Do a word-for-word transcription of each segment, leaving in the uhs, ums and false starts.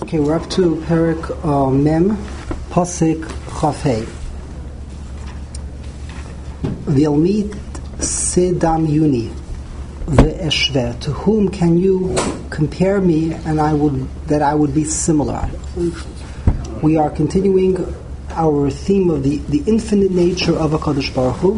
Okay, we're up to Perik uh, Mem, Pasik Chafei. V'elmit Sedam Yuni V'eshve. To whom can you compare me, and I would that I would be similar? We are continuing our theme of the, the infinite nature of HaKadosh Baruch Hu.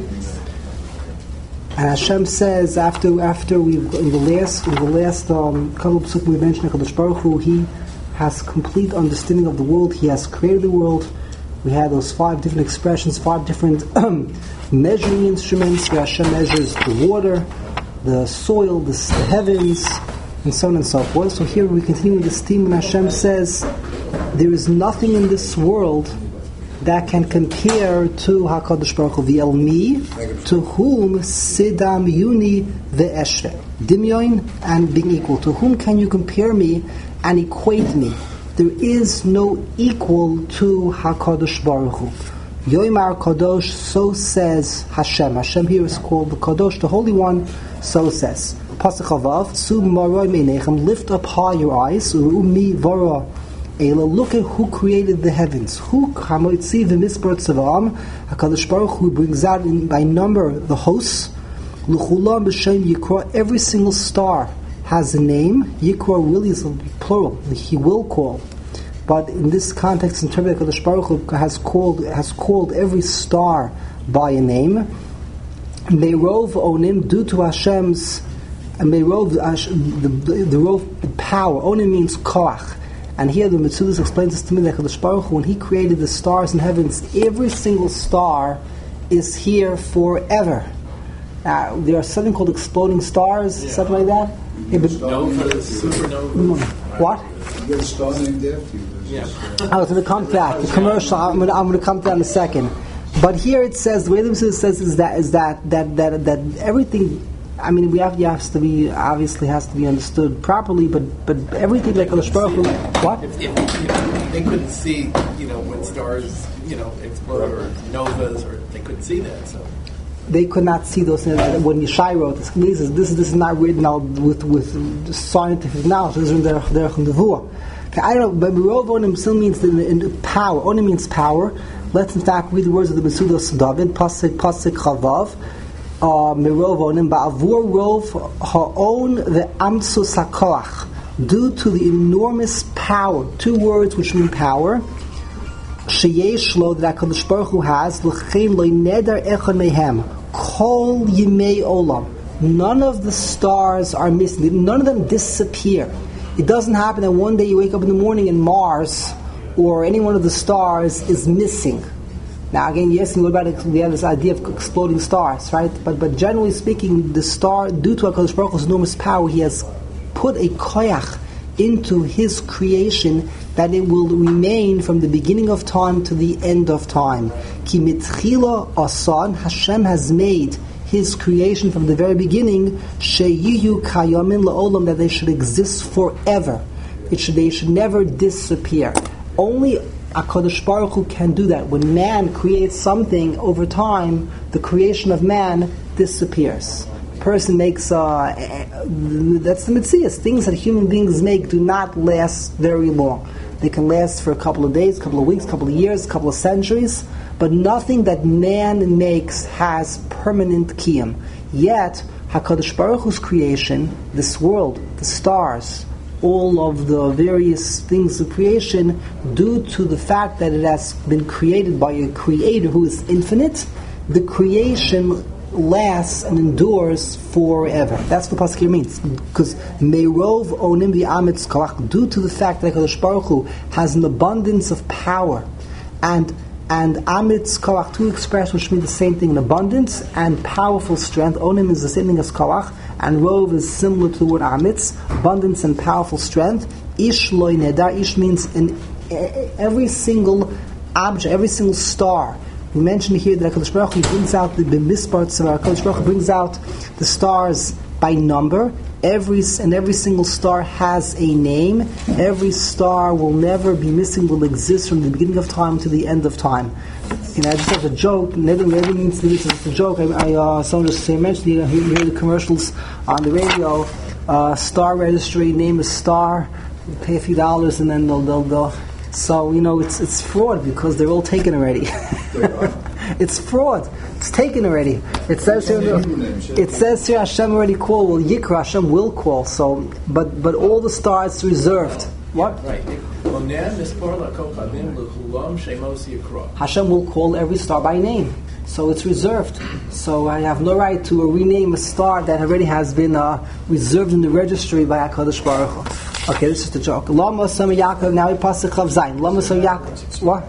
And Hashem says after after we in the last in the last um, couple of psukim we mentioned HaKadosh Baruch Hu, He has complete understanding of the world. He has created the world. We had those five different expressions, five different measuring instruments where Hashem measures the water, the soil, the, the heavens, and so on and so forth. So here we continue with this theme, and Hashem says there is nothing in this world that can compare to HaKadosh Baruch Hu. V'elmi, to whom Sidam Yuni Ve'eshre. Dimyon and being equal. To whom can you compare me and equate me? There is no equal to HaKadosh Baruch Hu. Yoimar Kadosh, so says Hashem. Hashem here is called the Kadosh, the Holy One, so says. Pasuk Chavav, Tzu maroi meinechem, lift up high your eyes, U'umi vara Ela, look at who created the heavens. Who hamoitzi v'misbar tzava'am, HaKadosh Baruch Hu brings out in, by number the hosts. L'chulam b'shem yikra, every single star has a name. Yikra really is plural. He will call. But in this context, interpreted, HaKadosh Baruch Hu has called has called every star by a name. Meirov onim, due to Hashem's Meirov, the, the, the rov, the power. Onim means koach. And here the Metzudas explains this to me that HaKadosh Baruch Hu, when He created the stars in heavens, every single star is here forever. Now, there are something called exploding stars, yeah. something like that. Yeah, but supernova. What? You get a star named after you. Yeah. I was going to come to that. The commercial. I'm going to, I'm going to come to that in a second. But here it says, the way the Metzudas says is that is that that that that everything. I mean, we have, you have to be, obviously has to be understood properly, but but everything like HaKadosh Baruch Hu, what? If, if, you know, they couldn't see, you know, when stars, you know, explode or novas, or they couldn't see that, so. They could not see those things. When Yeshai wrote this, this is this is not written out with with scientific knowledge. This is in their their Nevuah. Okay, I don't know, but Merov Onim still means in, in power. Onim means power. Let's in fact read the words of the Metzudas David, Pasik Pasik Chavav. Merov Onim Ba'avur Rov Ha'on Ve'amtzus HaKoach, due to the enormous power. Two words which mean power. Sheyesh Lo, that HaKadosh Baruch Hu has. L'chein Lo Neder Echad Mehem Kol Yimei Olam. None of the stars are missing. None of them disappear. It doesn't happen that one day you wake up in the morning and Mars or any one of the stars is missing. Now again, yes, we about we have this idea of exploding stars, right? But but generally speaking, the star, due to HaKadosh Baruch Hu's enormous power, He has put a koyach into His creation that it will remain from the beginning of time to the end of time. Ki mitchila asan, Hashem has made His creation from the very beginning, sheyiyu kayamin la'olam, that they should exist forever. It should they should never disappear. Only HaKadosh Baruch Hu can do that. When man creates something over time, the creation of man disappears. Person makes, uh, that's the Metzias. Things that human beings make do not last very long. They can last for a couple of days, a couple of weeks, a couple of years, a couple of centuries, but nothing that man makes has permanent kiyum. Yet, HaKadosh Baruch Hu's creation, this world, the stars, all of the various things of creation, due to the fact that it has been created by a creator who is infinite, the creation lasts and endures forever. That's what Pasuk here means. Because Meirov Onim V'amitz Koach, due to the fact that HaKadosh Baruch Hu has an abundance of power, and and Amitz Koach, two expressions which mean the same thing, an abundance and powerful strength. Onim is the same thing as Koach, and Rov is similar to the word Amitz, abundance and powerful strength. Ish loy nedar, Ish means in every single object, every single star. We mentioned here that HaKadosh Baruch Hu brings out the B'mispar Tzava'am. HaKadosh Baruch Hu brings out the stars by number. Every and every single star has a name. Every star will never be missing, will exist from the beginning of time to the end of time. You know, just as a joke, never, never means to be just a joke. I, I uh, someone just mentioned, you know, you hear the commercials on the radio. Uh, star registry, name is Star. You pay a few dollars and then they'll, they'll, they'll. So, you know, it's it's fraud because they're all taken already. It's fraud. It's taken already. It says here, it says here Hashem already called. Well, Yikra, Hashem will call. So, but but all the stars reserved. What? Right. Hashem will call every star by name. So it's reserved. So I have no right to rename a star that already has been uh, reserved in the registry by HaKadosh Baruch Hu. Okay, this is the joke. Lama Sama Yaakov, now we pass the Chav Zayin. Lama Sama Yaakov. What?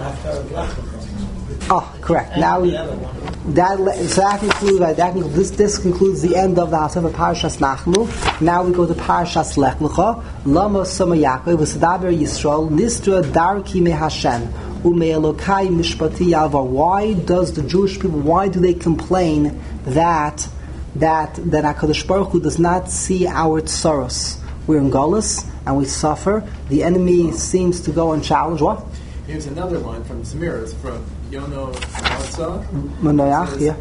Oh, correct. Now we, that so that concludes that concludes, this this concludes the end of the Haftarah of Parashas Nachnu. Now we go to Parashas Lech Lecha. Lama Sama Yaakov v'Sadaber Yisrael Nistra Darki Me Hashem Ume Elokai Mishpati Yalvar. Why does the Jewish people? Why do they complain that that that HaKadosh Baruch Hu does not see our tsaros? We're in Golus and we suffer. The enemy seems to go and challenge what? Here's another one from Zemiros, from Yono Motza. Manoach, yeah.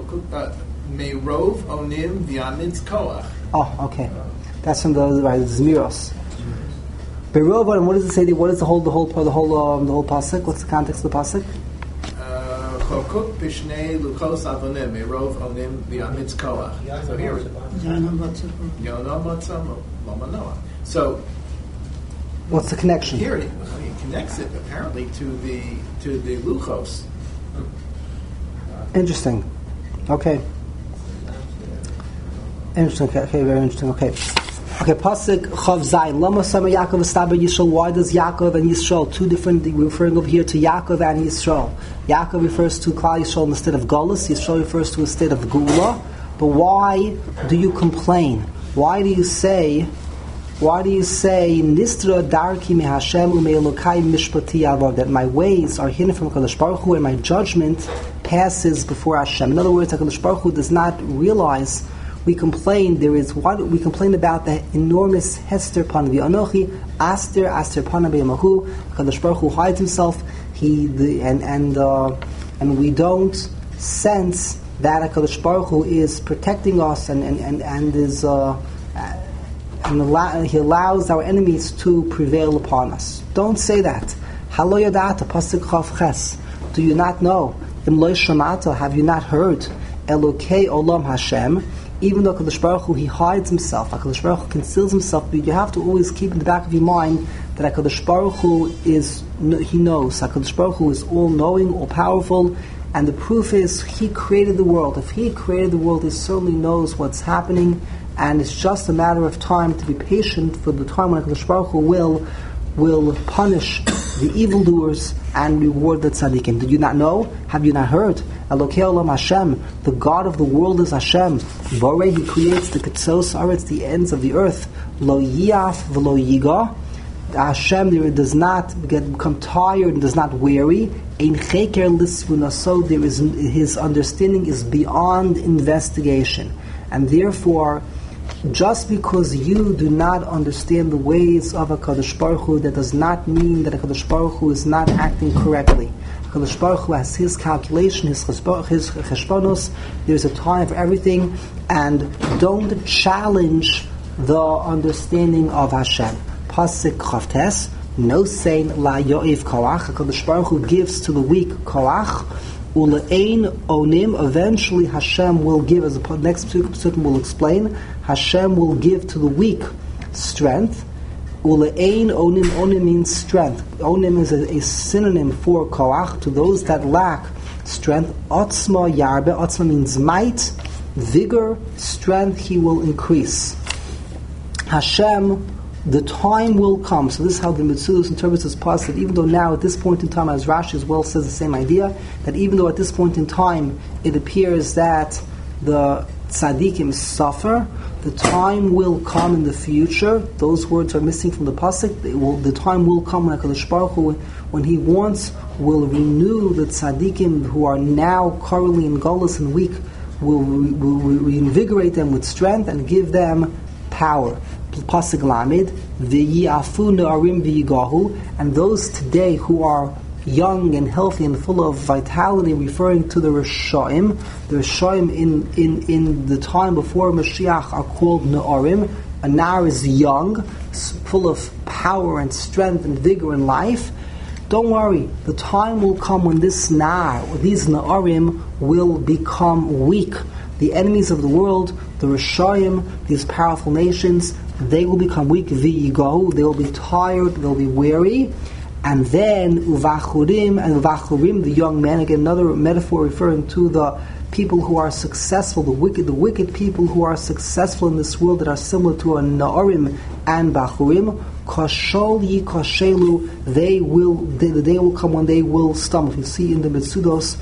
Meirov onim v'amitz koach. Oh, okay. That's from the right, Zemiros. Beirov, and what does it say? What is the whole, the whole, the whole, um, the whole pasuk? What's the context of the pasuk? Chokuk pishnei lukos avonim meirov onim v'amitz koach. So here, Yono Motza Manoach. So. What's the connection? Here, it, well, he connects it apparently to the to the luchos. Interesting. Okay. Interesting. Okay, okay, very interesting. Okay. Okay, pasuk Chav Zayin. Lama Sama Yaakov V'Sadaber Yisrael. Why does Yaakov and Yisrael, two different, we're referring over here to Yaakov and Yisrael. Yaakov refers to Klal Yisrael in the state of Golus. Yisrael refers to a state of Geula. But why do you complain? Why do you say Why do you say Nistra Darki Me Hashem Ume Elokai Mishpati Yalvar, that my ways are hidden from HaKadosh Baruch Hu and my judgment passes before Hashem? In other words, HaKadosh Baruch Hu does not realize. We complain. There is what we complain about the enormous Hester Pan V'Anochi Aster Aster Pan B'Yamahu. HaKadosh Baruch Hu hides himself. He the, and and uh, and we don't sense that HaKadosh Baruch Hu is protecting us and and and, and is. Uh, And allow, he allows our enemies to prevail upon us. Don't say that. Halo yadata pasuk chav ches. Do you not know? Im lo shamata, have you not heard? Elokei olam Hashem. Even though HaKadosh Baruch Hu, he hides himself, HaKadosh Baruch Hu conceals himself, but you have to always keep in the back of your mind that HaKadosh Baruch Hu is, he knows. HaKadosh Baruch Hu is all-knowing, all-powerful, and the proof is he created the world. If he created the world, he certainly knows what's happening. And it's just a matter of time to be patient for the time when HaKadosh Baruch Hu will, will punish the evildoers and reward the tzaddikim. Did you not know? Have you not heard? Elokei olam Hashem, the God of the world is Hashem. Borei, he creates the ketzos aretz, the ends of the earth. Lo yiyaf v'lo yiga. Hashem there does not get become tired and does not weary. Ein cheker lisvuna, so there is his understanding is beyond investigation, and therefore, just because you do not understand the ways of HaKadosh Baruch Hu, that does not mean that HaKadosh Baruch Hu is not acting correctly. HaKadosh Baruch Hu has his calculation, his cheshbonos. There's a time for everything, and don't challenge the understanding of Hashem. Pasuk Chavtes, no saying la yo'ev koach. HaKadosh Baruch Hu gives to the weak koach. Ule'ein onim, eventually Hashem will give, as the next psukim will explain, Hashem will give to the weak strength. Ule'ein onim, onim means strength. Onim is a, a synonym for koach, to those that lack strength. Otzma yarbe, otzma means might, vigor, strength, he will increase. Hashem, the time will come. So this is how the Metzudos interprets this passage. That even though now at this point in time, as Rashi as well says the same idea, that even though at this point in time it appears that the tzaddikim suffer, the time will come in the future. Those words are missing from the pasuk. Will, the time will come when HaKadosh Baruch Hu, when He wants, will renew the tzaddikim who are now currently in Golus and weak, will, will, will reinvigorate them with strength and give them power. Pasuk Lamed, v'yi'afu ne'arim v'yigahu, and those today who are young and healthy and full of vitality, referring to the Rishaim. The Rishaim in, in, in the time before Mashiach are called Ne'arim. a nar is young, full of power and strength and vigor and life, don't worry, the time will come when this nar, these na'arim, will become weak. The enemies of the world, the Rishayim, these powerful nations, they will become weak, v'yigahu, they will be tired, they'll be weary, and then uvachurim, and uvachurim, the young men, again another metaphor referring to the people who are successful, the wicked, the wicked people who are successful in this world that are similar to a na'arim and bachurim, kashol yi kashelu, they will, they, the day will come when they will stumble. You see in the Mitzudos,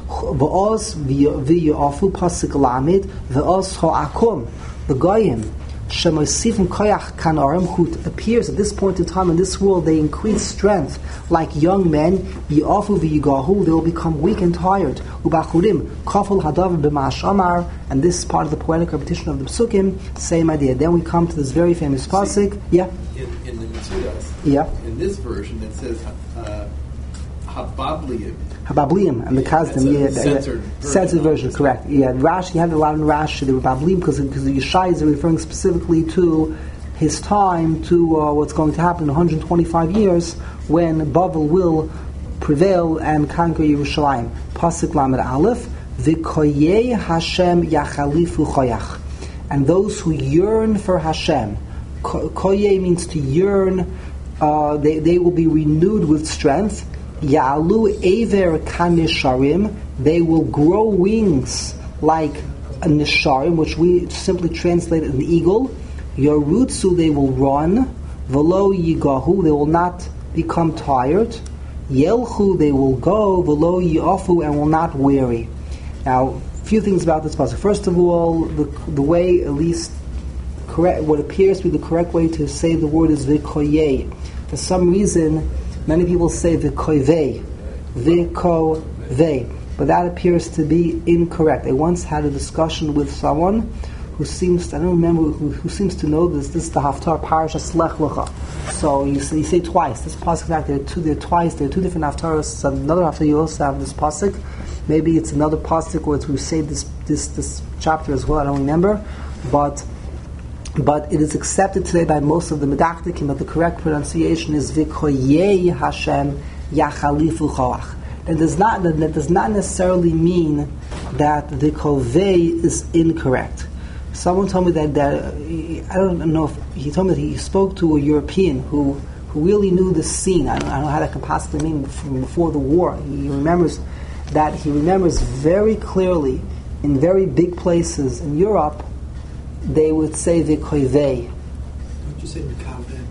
v'oz v'yafu pasik lamid, v'oz ha'akum, the goyim, Shemosifim koyach kanarim, who appears at this point in time in this world, they increase strength like young men. Yi'afu v'yigahu, they will become weak and tired. Ubachurim kaful hadav b'ma'ash amar, and this is part of the poetic repetition of the Psukim. Same idea. Then we come to this very famous pasuk. Yeah. In, in the Mitzudas. Yeah. In this version, it says uh, Hababliim. Hababliim and the Kazdim, yeah, censored, yeah, censored version, correct. Yeah, Rashi, you have a lot in Rashi, the Hababliim, because because the Yeshai are referring specifically to his time, to uh, what's going to happen in one hundred twenty-five years when Bavel will prevail and conquer Yerushalayim. Pasuk Lamed Aleph, V'koyei Hashem yachalifu choyach, and those who yearn for Hashem. Koyei means to yearn. Uh, they they will be renewed with strength. Ya'alu Ever Kanisharim, they will grow wings like a Nisharim, which we simply translate an eagle. Yorutsu, they will run. Velo Yigahu, they will not become tired. Yelchu, they will go. Velo Yiafu, and will not weary. Now, a few things about this passage. First of all, the the way, at least, correct, what appears to be the correct way to say the word is V'koyei. For some reason, many people say v'koivei, v'kovei, but that appears to be incorrect. I once had a discussion with someone who seems to, I don't remember, who, who seems to know this. This is the Haftarah Parashas Lech Lecha. So you say, you say twice. This pasuk, in fact, there are two, there are twice, there are two different Haftarahs. So another Haftarah, you also have this pasuk. Maybe it's another pasuk where we say this, this, this chapter as well, I don't remember. But But it is accepted today by most of the Medaktikim that the correct pronunciation is V'koyei Hashem Yachalifu Choach. That does not that does not necessarily mean that the Kovei is incorrect. Someone told me that, that I don't know if he told me that he spoke to a European who who really knew the scene. I don't, I don't know how that could possibly mean from before the war. He remembers that he remembers very clearly in very big places in Europe. They would say v'koivei. Don't you say mikaveh?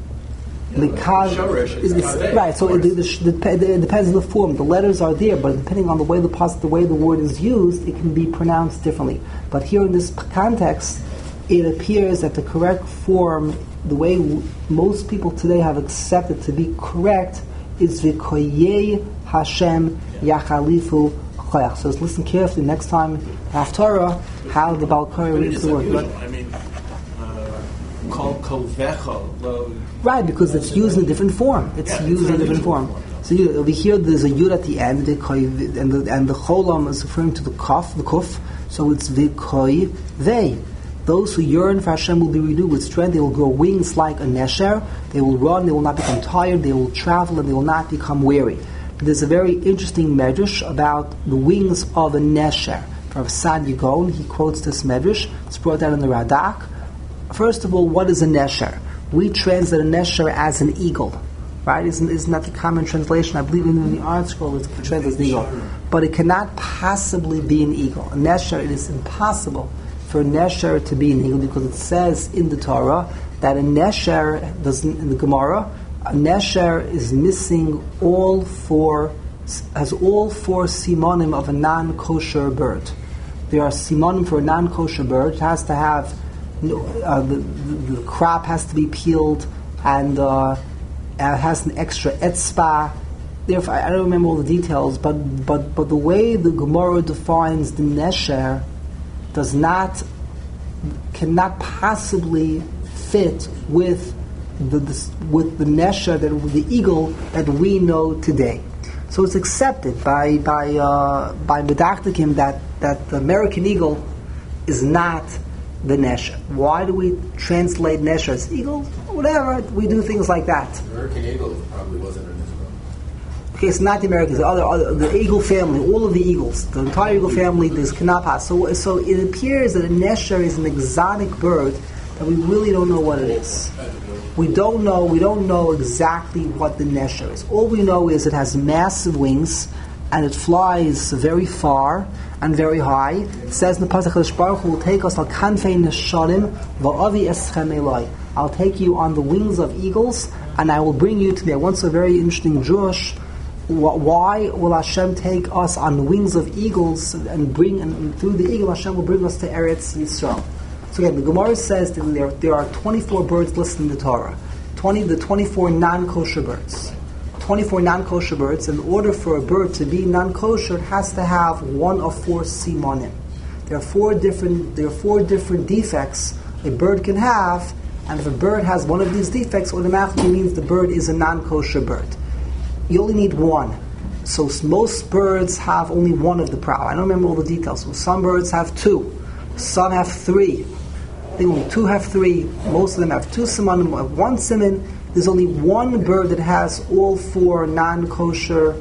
Mikaveh, right? So it, it, it, it depends on the form. The letters are there, but depending on the way the the way the word is used, it can be pronounced differently. But here in this context, it appears that the correct form, the way w- most people today have accepted to be correct, is v'koyei Hashem yachalifu. So let's listen carefully next time, Haftarah, how the Balkari reads the word. I mean, uh, kol kovecha. Right, because it's used in a different form. It's yeah, used it's in a different form. form. So you, over here, there's a yud at the end, and the and the cholam is referring to the kaf, the kuf. So it's v'koi vei. Those who yearn for Hashem will be renewed with strength. They will grow wings like a nesher. They will run. They will not become tired. They will travel, and they will not become weary. There's a very interesting medrash about the wings of a nesher. From Sad Yigon, he quotes this medrash. It's brought out in the Radak. First of all, what is a nesher? We translate a nesher as an eagle, right? Isn't, isn't that the common translation? I believe in the Art Scroll it's translated as an eagle. But it cannot possibly be an eagle. A nesher, it is impossible for a nesher to be an eagle because it says in the Torah that a nesher, doesn't, in the Gemara, a nesher is missing all four, has all four simonim of a non-kosher bird. There are simonim for a non-kosher bird. It has to have, uh, the, the, the crop has to be peeled, and uh, it has an extra etzba. Therefore, I don't remember all the details, but but but the way the Gemara defines the nesher does not, cannot possibly fit with The, the, with the nesher, that with the eagle that we know today. So it's accepted by by uh, by Medaktikim that that the American eagle is not the nesher. Why do we translate nesher as eagle? Whatever, we do things like that. The American eagle probably wasn't in Israel. Okay, it's not the Americans, the other, other the eagle family, all of the eagles, the entire eagle family, there's knapas. So, so it appears that a nesher is an exotic bird that we really don't know what it is. We don't know, we don't know exactly what the nesher is. All we know is it has massive wings and it flies very far and very high. It says in the Pasuk, HaKadosh Baruch Hu will take us al kanfei nesharim va'avi eschem elai. I'll take you on the wings of eagles and I will bring you to me. I once a very interesting Jewish, why will Hashem take us on the wings of eagles and bring, and through the eagle Hashem will bring us to Eretz Yisrael? So again, the Gemara says that there, there are twenty-four birds listed in the Torah. twenty, the twenty-four non-kosher birds. twenty-four non-kosher birds. In order for a bird to be non-kosher, it has to have one of four simonim. There are four different. There are four different defects a bird can have, and if a bird has one of these defects, automatically means the bird is a non-kosher bird. You only need one. So most birds have only one of the prow. I don't remember all the details. So some birds have two. Some have three. I think only two have three. Most of them have two simonim, have one simon. There's only one bird that has all four non-kosher.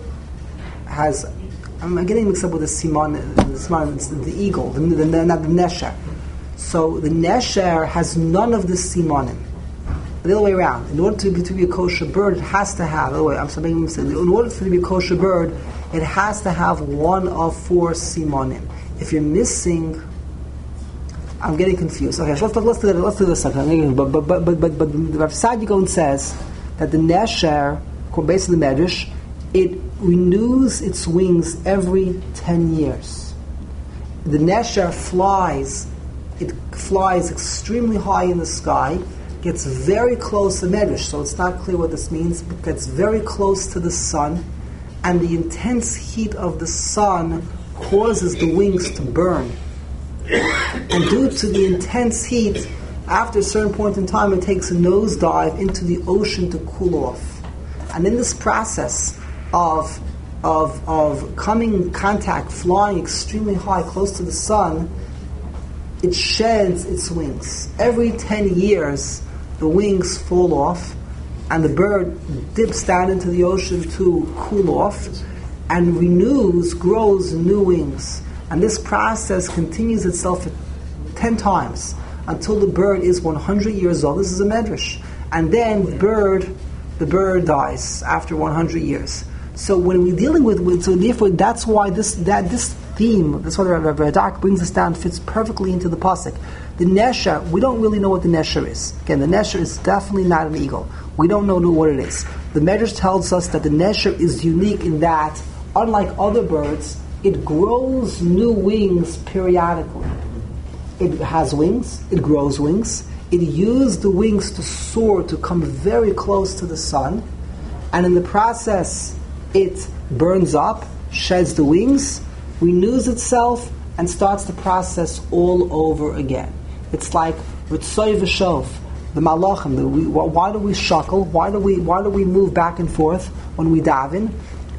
Has I'm getting mixed up with the simon. The simon, it's the eagle, the, the, the, not the nesher. So the nesher has none of the simonim. The other way around. In order to be, to be a kosher bird, it has to have. The other way, I'm sorry, in order for it to be a kosher bird, it has to have one of four simonim. If you're missing, I'm getting confused. Okay, so let's let's do let's do this second. But but but but but, but the Rav Sadigon says that the nesher, based on the Medrash, it renews its wings every ten years. The nesher flies. It flies extremely high in the sky. Gets very close to Medrash, so it's not clear what this means, but gets very close to the sun, and the intense heat of the sun causes the wings to burn. And due to the intense heat, after a certain point in time, it takes a nosedive into the ocean to cool off. And in this process of, of, of coming in contact, flying extremely high, close to the sun, it sheds its wings. Every ten years, the wings fall off, and the bird dips down into the ocean to cool off, and renews, grows new wings. And this process continues itself ten times until the bird is one hundred years old. This is a medrash. And then the bird, the bird dies after one hundred years. So when we're dealing with, with so therefore that's why this that this theme, that's why the Rav Radak brings us down, fits perfectly into the pasuk. The nesher, we don't really know what the nesher is. Again, the nesher is definitely not an eagle. We don't know what it is. The Medrash tells us that the nesher is unique in that, unlike other birds, it grows new wings periodically. It has wings, it grows wings, it uses the wings to soar, to come very close to the sun, and in the process, it burns up, sheds the wings, renews itself, and starts the process all over again. It's like Ritzoy V'Shov, the Malachim. The, we, why do we shuckle? Why do we why do we move back and forth when we daven?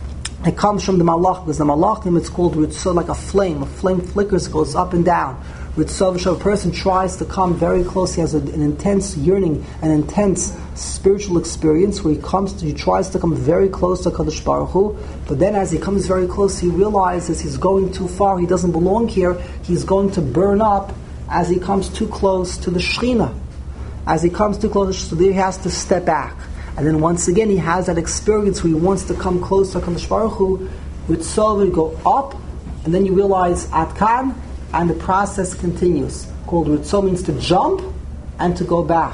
It comes from the Malach, because the Malachim, it's called Ritzoy, like a flame. A flame flickers, goes up and down. Ritzoy V'Shov, a person tries to come very close. He has a, an intense yearning, an intense spiritual experience where he comes to, he tries to come very close to Kadosh Baruch Hu, but then as he comes very close, he realizes he's going too far. He doesn't belong here. He's going to burn up as he comes too close to the Shekhinah. As he comes too close, so there he has to step back. And then once again, he has that experience where he wants to come close to Kadosh Baruch Hu. Ritzoy will go up, and then you realize Atkan, and the process continues. Called Ritzoy means to jump and to go back.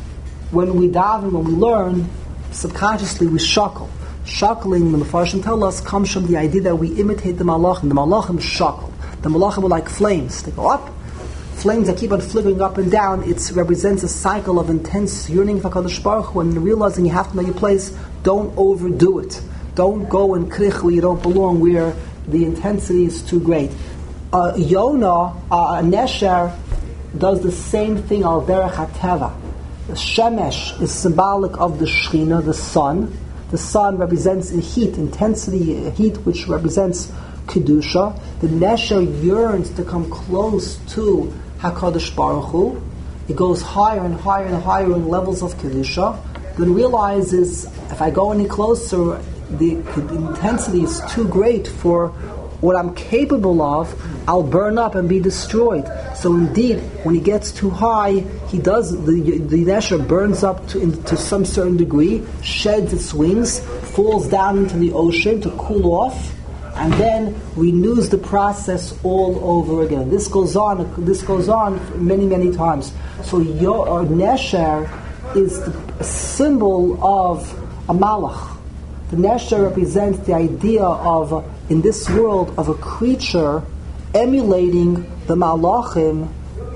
When we daven, when we learn, subconsciously we shuckle. Shuckling, the Mefarshim tell us, comes from the idea that we imitate the Malachim. The Malachim shuckle. The Malachim are like flames. They go up. Flames that keep on flickering up and down. It represents a cycle of intense yearning for Kadosh Baruch Hu, and realizing you have to know your place. Don't overdo it. Don't go and krich where you don't belong, where the intensity is too great. Uh, Yonah, uh, Nesher, does the same thing al derech hateva. The Shemesh is symbolic of the Shekhinah, the sun. The sun represents heat, intensity, heat, which represents Kedusha. The Nesher yearns to come close to HaKadosh Baruch Hu, it goes higher and higher and higher in levels of Kedusha, then realizes if I go any closer, the, the intensity is too great for what I'm capable of, I'll burn up and be destroyed. So indeed, when he gets too high, he does, the, the Nesher burns up to, in, to some certain degree, sheds its wings, falls down into the ocean to cool off, and then renews the process all over again. This goes on, this goes on many, many times. So your or Nesher is a symbol of a malach. The Nesher represents the idea of, in this world, of a creature emulating the malachim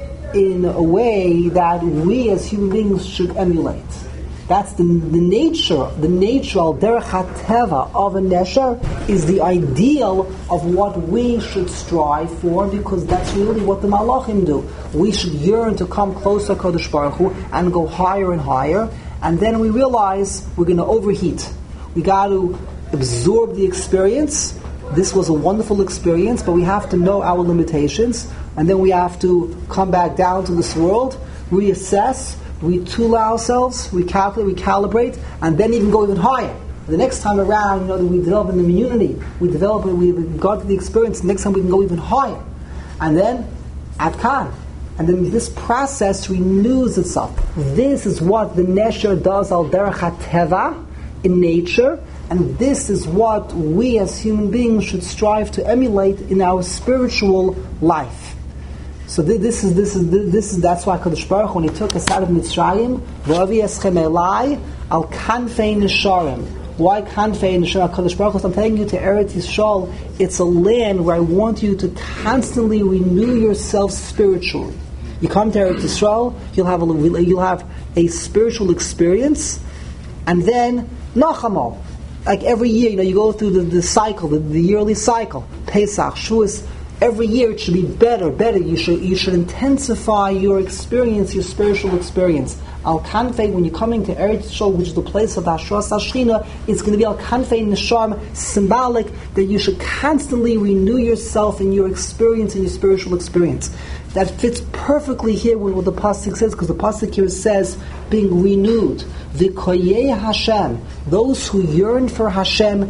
in a way that we as human beings should emulate. That's the, the nature, the nature, al derech hateva of a Nesher is the ideal of what we should strive for, because that's really what the malachim do. We should yearn to come closer to Kodesh Baruch Hu and go higher and higher, and then we realize we're going to overheat. We got to absorb the experience. This was a wonderful experience, but we have to know our limitations, and then we have to come back down to this world, reassess, retool ourselves, recalculate, recalibrate, and then even go even higher. The next time around, you know, we develop an immunity, we develop, we got to the experience, next time we can go even higher. And then, at Khan. And then this process renews itself. This is what the Nesher does al derech hateva, in nature, and this is what we as human beings should strive to emulate in our spiritual life. So th- this is this is this is that's why Kadosh Baruch Hu, when He took us out of Mitzrayim, v'avi eschem elai al kanfei nesharim. Why kanfei nesharim? Kadosh Baruch Hu, I'm taking you to Eretz Yisrael. It's a land where I want you to constantly renew yourself spiritually. You come to Eretz Yisrael, you'll have a you'll have a spiritual experience, and then Nachamol. Like every year, you know, you go through the, the cycle, the, the yearly cycle. Pesach, Shavuos. Every year it should be better, better. You should you should intensify your experience, your spiritual experience. Al Kanfei, when you're coming to Eretz Yisrael, which is the place of Hashras Hashchina, it's going to be Al Kanfei Nesham, symbolic that you should constantly renew yourself in your experience, in your spiritual experience. That fits perfectly here with what the pasuk says, because the pasuk here says being renewed. V'koyei Hashem, those who yearn for Hashem,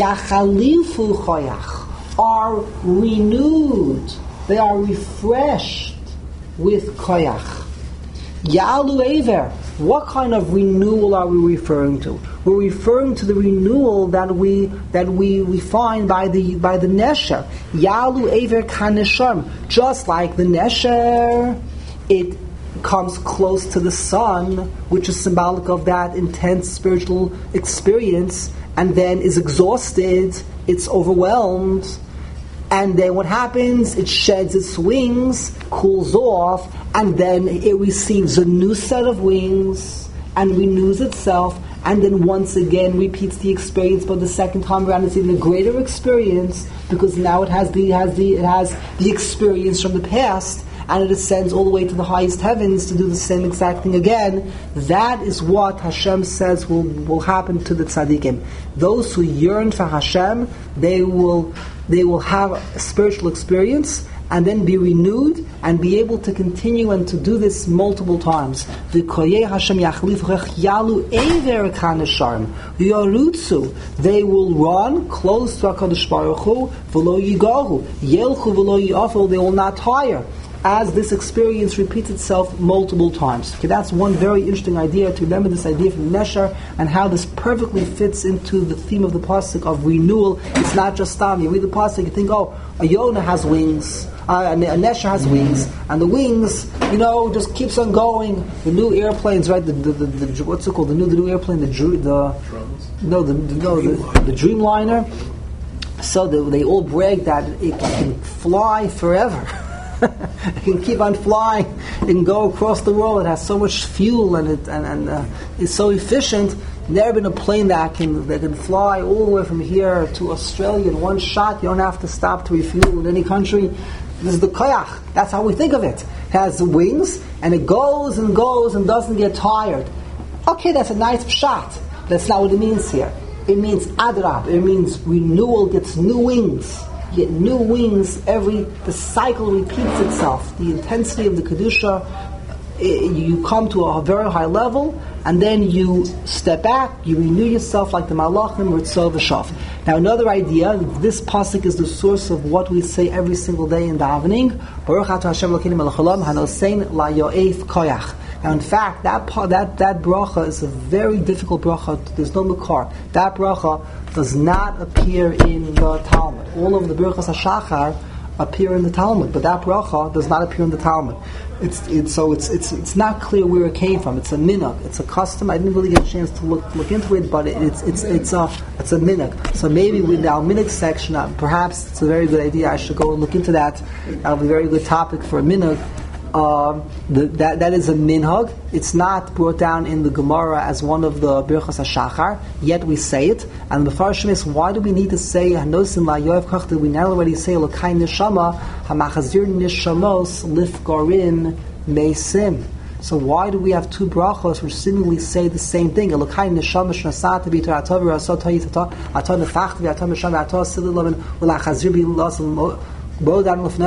yachalifu choyach, are renewed. They are refreshed with koyach. Yalu Ever, what kind of renewal are we referring to? We're referring to the renewal that we that we, we find by the by the Nesher. Yalu Ever Kanesham. Just like the Nesher, it comes close to the sun, which is symbolic of that intense spiritual experience, and then is exhausted, it's overwhelmed, and then what happens? It sheds its wings, cools off, and then it receives a new set of wings and renews itself, and then once again repeats the experience, but the second time around it's even a greater experience, because now it has the it has the it has the experience from the past, and it ascends all the way to the highest heavens to do the same exact thing again. That is what Hashem says will, will happen to the tzaddikim. Those who yearn for Hashem, they will they will have a spiritual experience and then be renewed and be able to continue and to do this multiple times. They will run close to HaKadosh Baruch Hu, v'lo yigahu, yelchu v'lo yafel, they will not tire, as this experience repeats itself multiple times. Okay, that's one very interesting idea, to remember this idea from Nesher and how this perfectly fits into the theme of the pasuk of renewal. It's not just Stam. You read the pasuk, you think, oh, a Yonah has wings, uh, a Nesher has wings, and the wings, you know, just keeps on going. The new airplanes, right? The, the, the, the what's it called? The new the new airplane, the the no the no the, the Dreamliner. So the, they all brag that it can fly forever. It can keep on flying and go across the world. It has so much fuel and it and, and uh, it's so efficient. Never been a plane that can that can fly all the way from here to Australia in one shot. You don't have to stop to refuel in any country. This is the koyach. That's how we think of it. It has wings and it goes and goes and doesn't get tired. Okay, that's a nice shot. That's not what it means here. It means adrab. It means renewal gets new wings. You get new wings every, the cycle repeats itself. The intensity of the Kedusha, you come to a very high level, and then you step back, you renew yourself like the Malachim, Ritzov V'Shav. Now another idea, this pasuk is the source of what we say every single day in davening, Baruch Atah Hashem Elokeinu melech haolam, hanosein la yo'ef koyach. Now in fact, that that that bracha is a very difficult bracha, there's no makar. That bracha does not appear in the Talmud. All of the Birchas HaShachar appear in the Talmud, but that bracha does not appear in the Talmud. It's, it's so it's it's it's not clear where it came from. It's a minhag. It's a custom. I didn't really get a chance to look look into it, but it's it's it's a it's a minhag. So maybe with our minhag section, uh, perhaps it's a very good idea. I should go and look into that. That'll be a very good topic for a minhag. Um, the, that that is a minhag. It's not brought down in the Gemara as one of the Birchas HaShachar, yet we say it. And the Farshim is, why do we need to say Hanosim La Yoav Kach? Did we not already say Elokai Neshama Hamachazir Neshamos Lifgarim Meisim? So why do we have two brachos which seemingly say the same thing? Elokai Neshama Shnasat B'Torah Atah V'Rasot Hayitata Atah Nefach V'Atah Neshama Atah Sidil Lavin V'Lachazir B'Las. We, the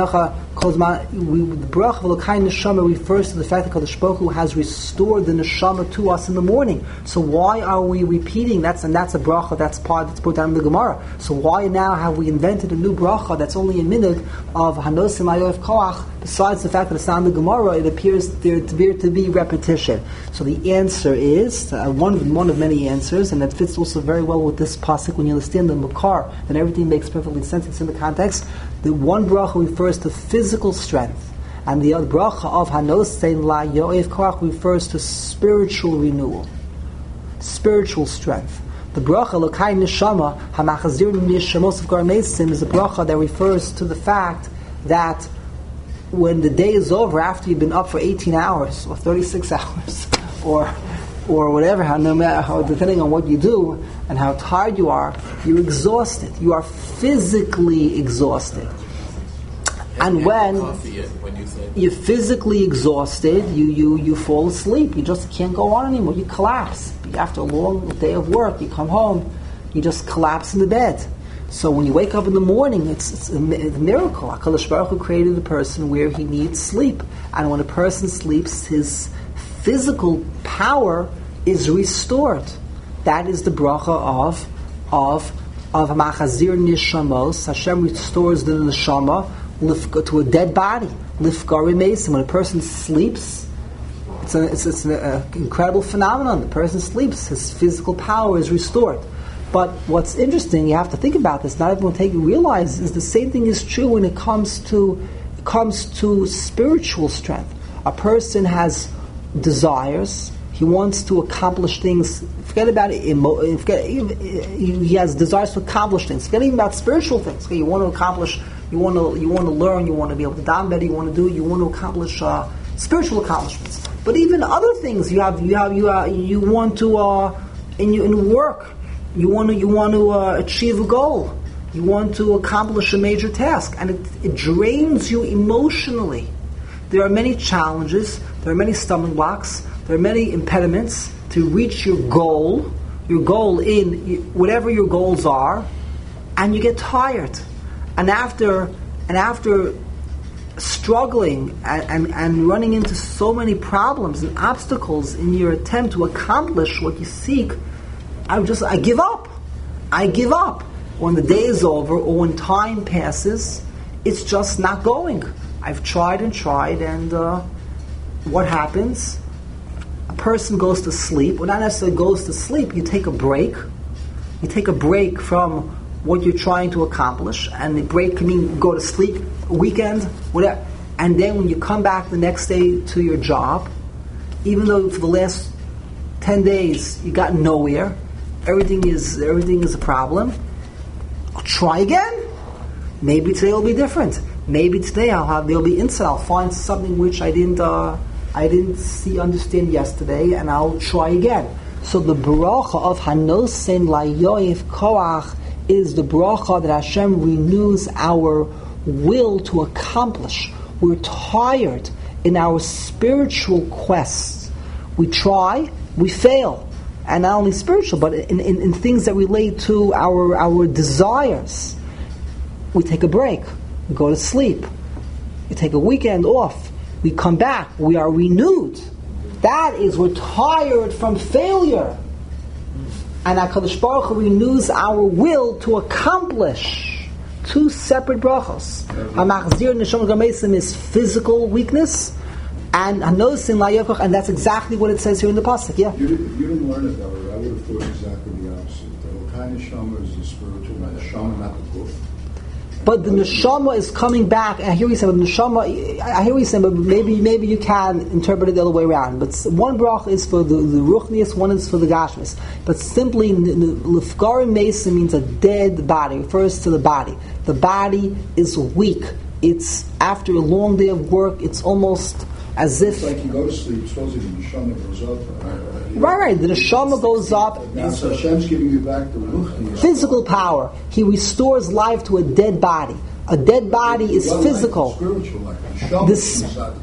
Baruch V'Elokai Neshama refers to the fact that Kadosh Baruch Hu has restored the Neshama to us in the morning. So why are we repeating? That's and that's a bracha. That's part that's put down in the Gemara. So why now have we invented a new bracha that's only a minhag of Hanosim Ayof Koach? Besides the fact that it's not in the Gemara, it appears there to be, to be repetition. So the answer is uh, one of one of many answers, and that fits also very well with this pasuk. When you understand the makar, then everything makes perfectly sense. It's in the context. The one bracha refers to physical strength, and the other bracha of Hanosein La Yoev Koach refers to spiritual renewal, spiritual strength. The bracha Elokai Neshama Hamachazir Neshamos of Garmesim is a bracha that refers to the fact that when the day is over, after you've been up for eighteen hours or thirty-six hours, or or whatever, how no matter how, depending on what you do and how tired you are, you're exhausted. You are physically exhausted. And, and when, when you you're physically exhausted, you, you, you fall asleep. You just can't go on anymore. You collapse. After a long day of work, you come home, you just collapse in the bed. So when you wake up in the morning, it's, it's a, a miracle. HaKadosh Baruch Hu created a person where he needs sleep. And when a person sleeps, his physical power is restored. That is the bracha of of of Machazir Nishamos. Hashem restores the neshama to a dead body. Lifgari Mesim. When a person sleeps, it's an it's, it's an uh, incredible phenomenon. The person sleeps, his physical power is restored. But what's interesting, you have to think about this. Not everyone take realize is the same thing is true when it comes to it comes to spiritual strength. A person has desires. He wants to accomplish things. Forget about it. Forget, he has desires to accomplish things. Forget even about spiritual things. Okay, you want to accomplish. You want to. You want to learn. You want to be able to daven better. You want to do. You want to accomplish uh, spiritual accomplishments. But even other things, you have. You have. You uh, You want to. Uh, in you in work, you want to. You want to uh, achieve a goal. You want to accomplish a major task, and it, it drains you emotionally. There are many challenges. There are many stumbling blocks. There are many impediments to reach your goal, your goal in whatever your goals are, and you get tired. And after and after struggling and, and, and running into so many problems and obstacles in your attempt to accomplish what you seek, I just I give up. I give up. When the day is over or when time passes, it's just not going. I've tried and tried, and uh, what happens? A person goes to sleep. Well, not necessarily goes to sleep. You take a break. You take a break from what you're trying to accomplish, and the break can mean go to sleep, weekend, whatever. And then when you come back the next day to your job, even though for the last ten days you got nowhere, everything is everything is a problem. I'll try again. Maybe today will be different. Maybe today I'll have there'll be insight. I'll find something which I didn't uh, I didn't see understand yesterday, and I'll try again. So the bracha of Hanosein La Yoev Koach is the bracha that Hashem renews our will to accomplish. We're tired in our spiritual quests. We try, we fail, and not only spiritual, but in, in, in things that relate to our our desires. we take a break. We go to sleep. We take a weekend off. We come back. We are renewed. That is, we're tired from failure. And HaKadosh Baruch Hu renews our will to accomplish two separate brachos. HaMachzir Neshama Gamesim is physical weakness, and Hanosin La Yokoch, and that's exactly what it says here in the pasuk. Yeah. You didn't, you didn't learn it that way. I would have thought exactly the opposite. The Elkai Neshama is the spiritual, not the Neshama, not the Guf. But the neshama is coming back. And I hear you say, but neshama. I hear you say, but maybe maybe you can interpret it the other way around. But one brach is for the, the ruchnius, one is for the gashmis. But simply, lifgarim mesa means a dead body. Refers to the body. The body is weak. It's after a long day of work. It's almost as if. It's like you go to sleep. Supposedly the neshama goes up. Right, right. right. The neshama goes up. Now so Hashem's giving you back the ruchnius. Physical power. He restores life to a dead body. A dead body is well, physical. Like spiritual life. Neshama This.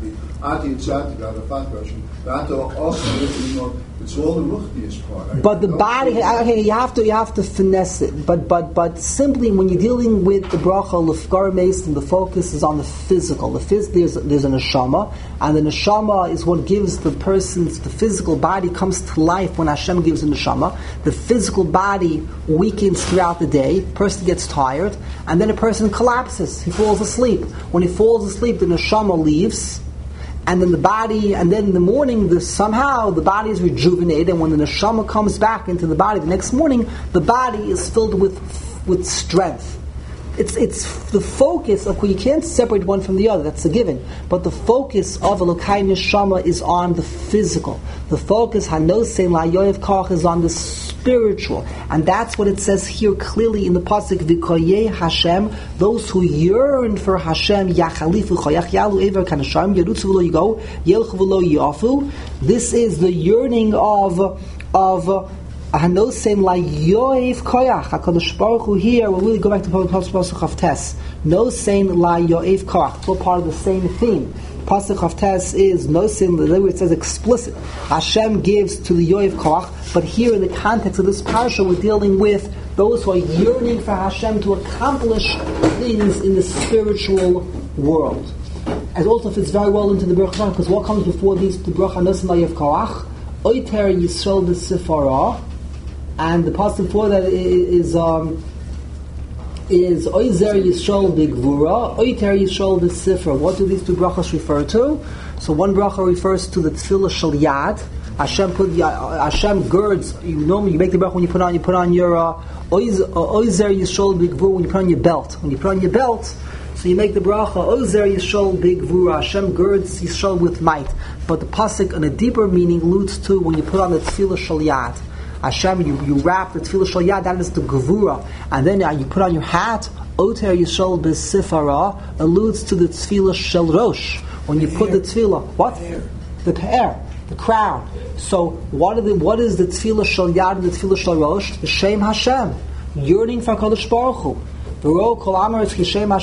It's all the ruchnius part. But the body, okay, you have to you have to finesse it. But but but simply when you're dealing with the bracha lefgar mason, the focus is on the physical. The phys, there's there's a neshama, and the neshama is what gives the person's the physical body comes to life when Hashem gives a neshama. The physical body weakens throughout the day. Person gets tired, and then a person collapses. He falls asleep. When he falls asleep, the neshama leaves. And then the body, and then in the morning, the, somehow the body is rejuvenated. And when the neshama comes back into the body the next morning, the body is filled with with strength. It's it's the focus of you can't separate one from the other. That's a given. But the focus of Elokai neshama is on the physical. The focus Hanosein La Yoyev Koach is on the spiritual, and that's what it says here clearly in the pasuk V'koyei Hashem. Those who yearn for Hashem, Yachalifu Choyach Yalu Ever Kanasham Yerutzu V'lo Yigo Yelchu V'lo Yafu. This is the yearning of of. Hanosein La Yoev Koyach. HaKadosh Baruch Hu here, we'll really go back to the Pasuk of Tes. Nosein La Yoev Koyach. It's all part of the same theme. Pasuk of Tes is Nosein, the way it says explicit. Hashem gives to the Yoev Koyach, but here in the context of this parasha, we're dealing with those who are yearning for Hashem to accomplish things in the spiritual world. And also fits very well into the Baruch because what comes before these, the Baruch Hanosein La Yoev Koyach? Oiter Yisrael B'Sifara. And the pasuk before that is um, is Oizer Yisrael B'Gvura, Oiter Yisrael B'Sifra. What do these two brachas refer to? So one bracha refers to the tefillah shel yad. Hashem put Hashem girds. You normally you make the bracha when you put on you put on your uh, Oizer Yisrael B'Gvura when you put on your belt. When you put on your belt, so you make the bracha Oizer Yisrael B'Gvura. Hashem girds Yisrael with might. But the pasuk, in a deeper meaning, alludes to when you put on the tefillah shel yad. Hashem, you, you wrap the tefillah shel yad, that is the gevura, and then uh, you put on your hat. Oter Yisrael b'sifara alludes to the tefillah shel rosh. When you put the tefillah, what? The pe'er, the crown. So what, are the, what is the tefillah shel yad and the tefillah shel rosh? The Shem Hashem, yearning for HaKadosh Baruch Hu. When you put on the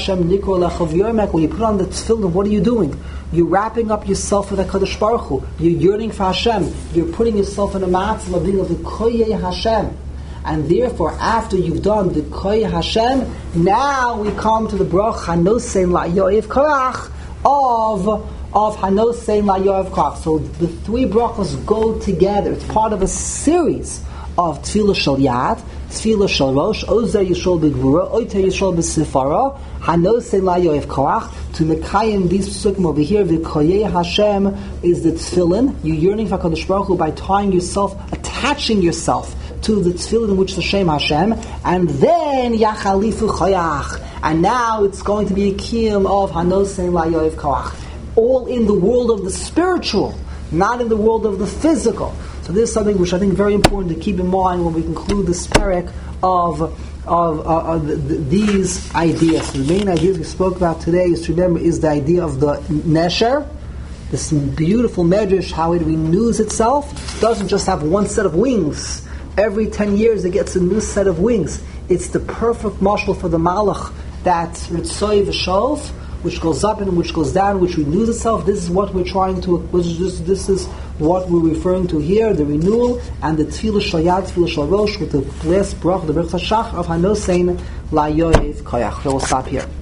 tefillah, what are you doing? You're wrapping up yourself with HaKadosh Baruch Hu. You're yearning for Hashem. You're putting yourself in a matzah of being of the Koyei Hashem. And therefore, after you've done the Koyei Hashem, now we come to the Brach Hanosein La Yoev Koach of of Hanosein La Yoev Koach. So the three brachos go together. It's part of a series of Tefillah Shel Yad, Tefillah Shel Rosh, Ozer Yisrael B'Gvura, Oiter Yisrael B'Sifara, Hanosein La Yoev Koach. To Mekayim, these psukim over here, V'koyei Hashem is the tefillin. You're yearning for HaKadosh Baruch Hu by tying yourself, attaching yourself to the tefillin in which the Shem Hashem, and then Yachalifu Choyach. And now it's going to be a kiyum of Hanosein La Yoev Koach. All in the world of the spiritual, not in the world of the physical. So this is something which I think is very important to keep in mind when we conclude this parak of, of, uh, of the, the, these ideas. The main ideas we spoke about today is to remember is the idea of the nesher, this beautiful medrash, how it renews itself. It doesn't just have one set of wings. Every ten years it gets a new set of wings. It's the perfect mashal for the malach that Ritzoi V'Shov, which goes up and which goes down, which renews itself. This is what we're trying to, which is this, this is what we're referring to here, the renewal, and the Tefillah Shel Yad, Tefillah Shel Rosh, with the last brach, the Berach HaShach of Hanosein La yoyes koyach. So we'll stop here.